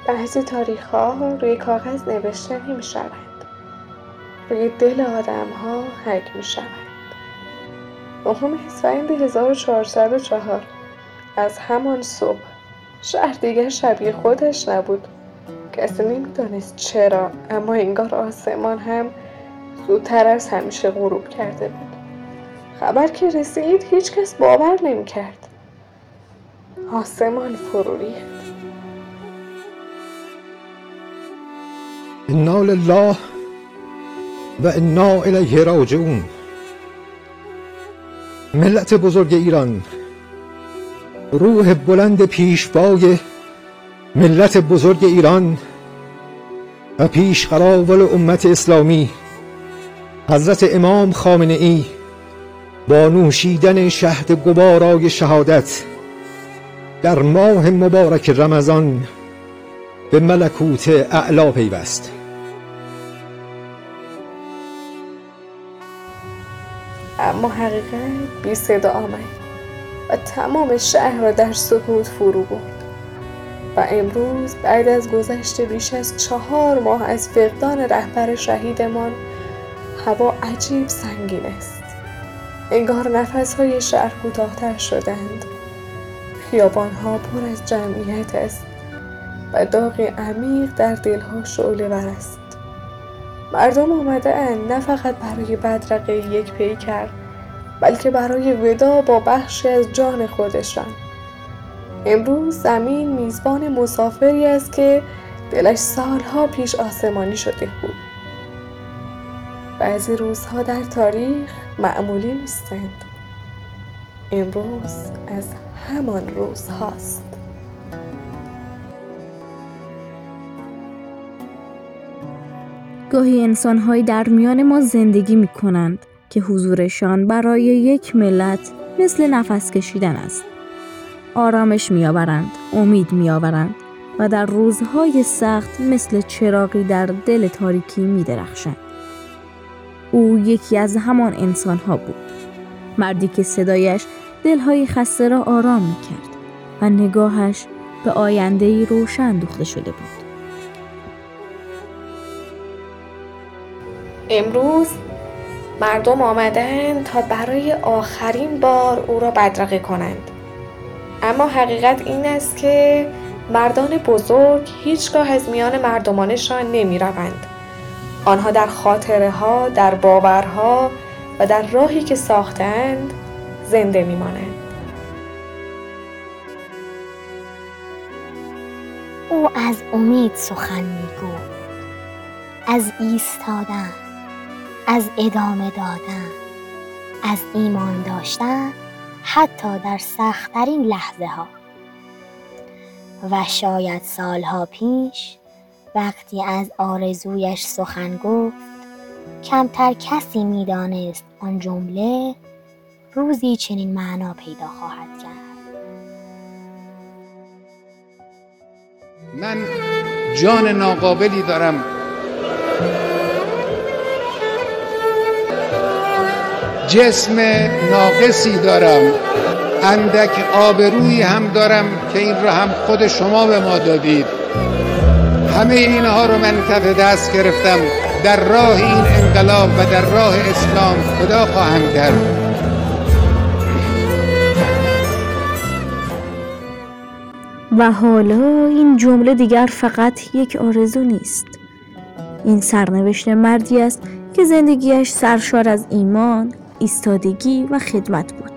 بعضی تاریخ‌ها روی کاغذ نوشته نمی‌شوند، روی دل آدم‌ها حک می‌شوند. 9 اسفند 1404 از همان صبح شهر دیگر شبیه خودش نبود. کسی نمی‌دانست چرا، اما انگار آسمان هم زودتر از همیشه غروب کرده بود. خبر که رسید هیچ کس باور نمی‌کرد. آسمان فرو ریخت. انا لله و انا الیه راجعون. ملت بزرگ ایران، روح بلند پیشوای ملت بزرگ ایران و پیشقراول امت اسلامی حضرت امام خامنه ای با نوشیدن شهد گوارای شهادت در ماه مبارک رمضان به ملکوت اعلی پیوست. اما حقیقت بی صدا آمد و تمام شهر را در سکوت فرو برد. و امروز بعد از گذشت بیش از 4 ماه از فقدان رهبر شهیدمان، هوا عجیب سنگین است. انگار نفس‌های شهر کوتاه‌تر شدند. خیابان‌ها پر از جمعیت است و داغی عمیق در دل‌ها شعله‌ور است. مردم آمده اند نه فقط برای بدرقه یک پیکر، بلکه برای وداع با بخشی از جان خودشان. امروز زمین میزبان مسافری است که دلش سالها پیش آسمانی شده بود. بعضی روزها در تاریخ معمولی نیستند. امروز از همان روزهاست. گاهی انسان‌هایی در میان ما زندگی می‌کنند که حضورشان برای یک ملت مثل نفس کشیدن است. آرامش می‌آورند، امید می‌آورند و در روزهای سخت مثل چراغی در دل تاریکی می‌درخشند. او یکی از همان انسان‌ها بود. مردی که صدایش دل‌های خسته را آرام می‌کرد و نگاهش به آینده‌ای روشن دوخته شده بود. امروز مردم آمدند تا برای آخرین بار او را بدرقه کنند. اما حقیقت این است که مردان بزرگ هیچگاه از میان مردمانشان نمی روند. آنها در خاطره ها، در باورها و در راهی که ساختند زنده می مانند. او از امید سخن می گفت، از ایستادن، از ادامه دادن، از ایمان داشتن حتی در سخت‌ترین لحظه ها. و شاید سالها پیش وقتی از آرزویش سخن گفت، کمتر کسی می دانست آن جمله روزی چنین معنا پیدا خواهد کرد. من جان ناقابلی دارم، جسم ناقصی دارم، اندک آبرویی هم دارم که این را هم خود شما به ما دادید. همه اینها رو من کف دست گرفتم، در راه این انقلاب و در راه اسلام فدا خواهم کرد. و حالا این جمله دیگر فقط یک آرزو نیست. این سرنوشت مردی است که زندگیش سرشار از ایمان، ایستادگی و خدمت بود.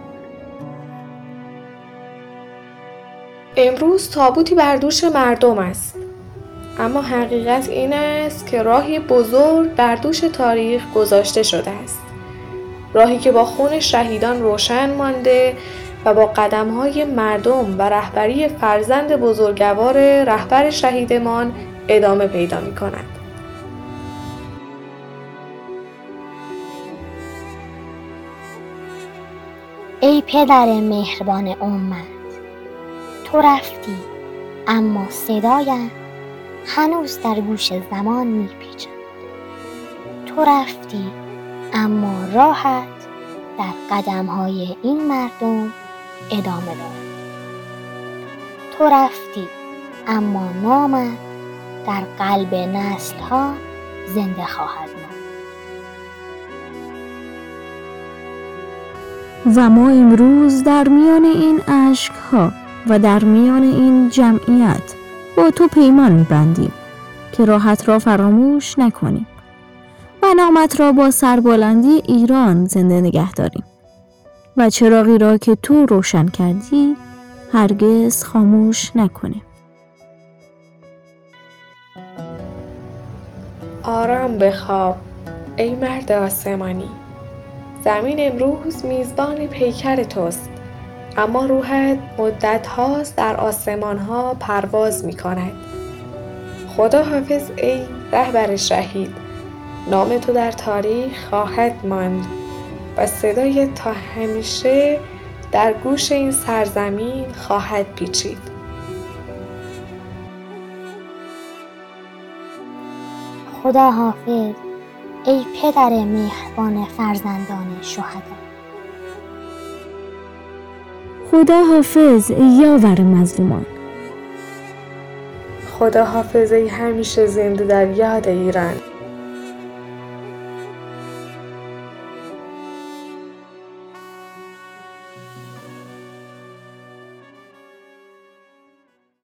امروز تابوتی بر دوش مردم است. اما حقیقت این است که راهی بزرگ بر دوش تاریخ گذاشته شده است. راهی که با خون شهیدان روشن مانده و با قدم‌های مردم و رهبری فرزند بزرگوار رهبر شهیدمان ادامه پیدا می‌کند. ای پدر مهربان امت، تو رفتی اما صدایت هنوز در گوش زمان میپیچد. تو رفتی اما راحت در قدم‌های این مردم ادامه دارد. تو رفتی اما نامت در قلب نسل‌ها زنده خواهد ماند. و ما امروز در میان این اشک‌ها و در میان این جمعیت با تو پیمان می‌بندیم که راحت را فراموش نکنیم و نامت را با سربلندی ایران زنده نگه داریم و چراغی را که تو روشن کردی هرگز خاموش نکنیم. آرام بخواب ای مرد آسمانی. زمین امروز میزبان پیکر توست، اما روحت مدت هاست در آسمان ها پرواز می کند. خدا حافظ ای رهبر شهید، نام تو در تاریخ خواهد ماند و صدای تا همیشه در گوش این سرزمین خواهد پیچید. خدا حافظ ای پدر مهربان فرزندان شهدا. خدا حافظ ای یاور مظلومان. خدا حافظ ای همیشه زنده در یاد ایران.